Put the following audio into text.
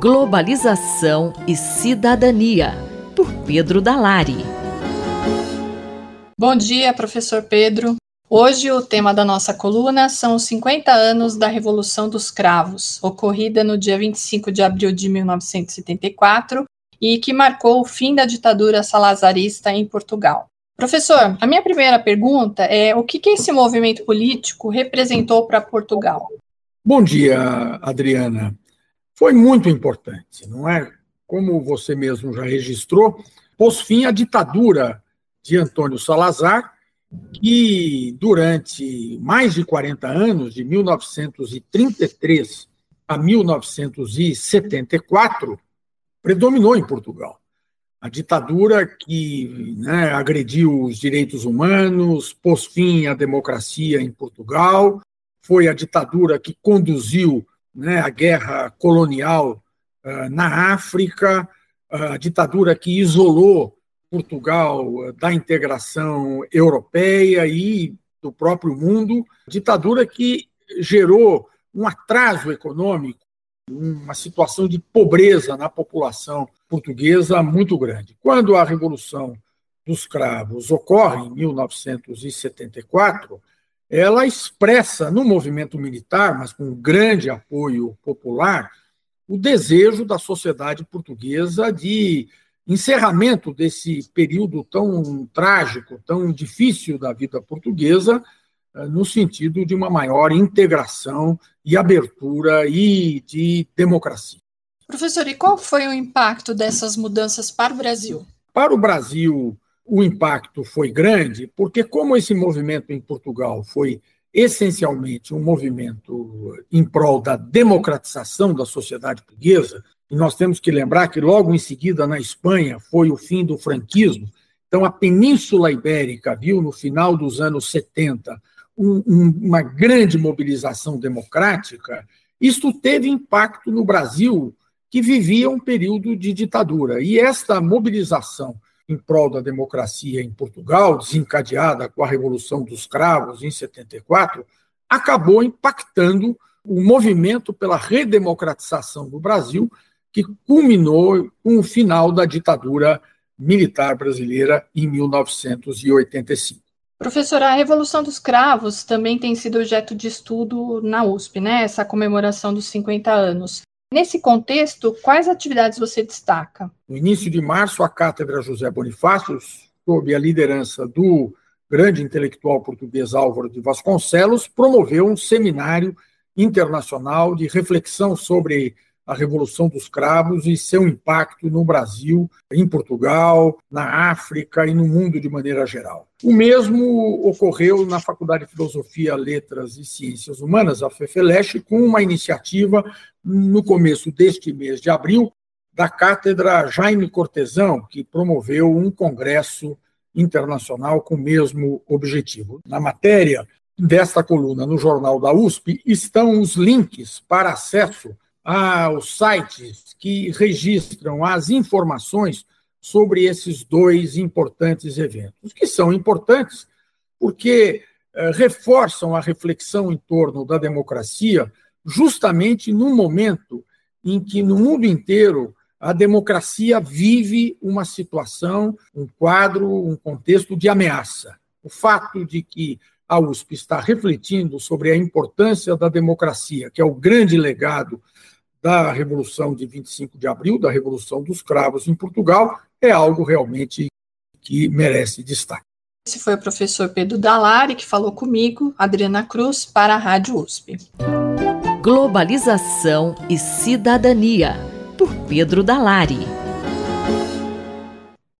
Globalização e Cidadania, por Pedro Dalari. Bom dia, professor Pedro. Hoje o tema da nossa coluna são os 50 anos da Revolução dos Cravos, ocorrida no dia 25 de abril de 1974 e que marcou o fim da ditadura salazarista em Portugal. Professor, a minha primeira pergunta é o que esse movimento político representou para Portugal? Bom dia, Adriana. Foi muito importante, não é? Como você mesmo já registrou, pôs fim à ditadura de Antônio Salazar, que durante mais de 40 anos, de 1933 a 1974, predominou em Portugal. A ditadura que agrediu os direitos humanos, pôs fim à democracia em Portugal, foi a ditadura que conduziu a guerra colonial na África, a ditadura que isolou Portugal da integração europeia e do próprio mundo, ditadura que gerou um atraso econômico, uma situação de pobreza na população portuguesa muito grande. Quando a Revolução dos Cravos ocorre, em 1974, ela expressa no movimento militar, mas com grande apoio popular, o desejo da sociedade portuguesa de encerramento desse período tão trágico, tão difícil da vida portuguesa, no sentido de uma maior integração e abertura e de democracia. Professor, e qual foi o impacto dessas mudanças para o Brasil? Para o Brasil, o impacto foi grande, porque como esse movimento em Portugal foi essencialmente um movimento em prol da democratização da sociedade portuguesa, e nós temos que lembrar que logo em seguida na Espanha foi o fim do franquismo, então a Península Ibérica viu no final dos anos 70 uma grande mobilização democrática. Isto teve impacto no Brasil, que vivia um período de ditadura, e esta mobilização em prol da democracia em Portugal, desencadeada com a Revolução dos Cravos em 74, acabou impactando o movimento pela redemocratização do Brasil, que culminou com o final da ditadura militar brasileira em 1985. Professor, a Revolução dos Cravos também tem sido objeto de estudo na USP, essa comemoração dos 50 anos. Nesse contexto, quais atividades você destaca? No início de março, a Cátedra José Bonifácio, sob a liderança do grande intelectual português Álvaro de Vasconcelos, promoveu um seminário internacional de reflexão sobre a Revolução dos Cravos e seu impacto no Brasil, em Portugal, na África e no mundo de maneira geral. O mesmo ocorreu na Faculdade de Filosofia, Letras e Ciências Humanas, a FEFELESH, com uma iniciativa no começo deste mês de abril da Cátedra Jaime Cortesão, que promoveu um congresso internacional com o mesmo objetivo. Na matéria desta coluna no Jornal da USP estão os links para acesso aos sites que registram as informações sobre esses dois importantes eventos, que são importantes porque reforçam a reflexão em torno da democracia justamente no momento em que, no mundo inteiro, a democracia vive uma situação, um quadro, um contexto de ameaça. O fato de que a USP está refletindo sobre a importância da democracia, que é o grande legado da Revolução de 25 de abril, da Revolução dos Cravos em Portugal, é algo realmente que merece destaque. Esse foi o professor Pedro Dalari, que falou comigo, Adriana Cruz, para a Rádio USP. Globalização e Cidadania, por Pedro Dalari.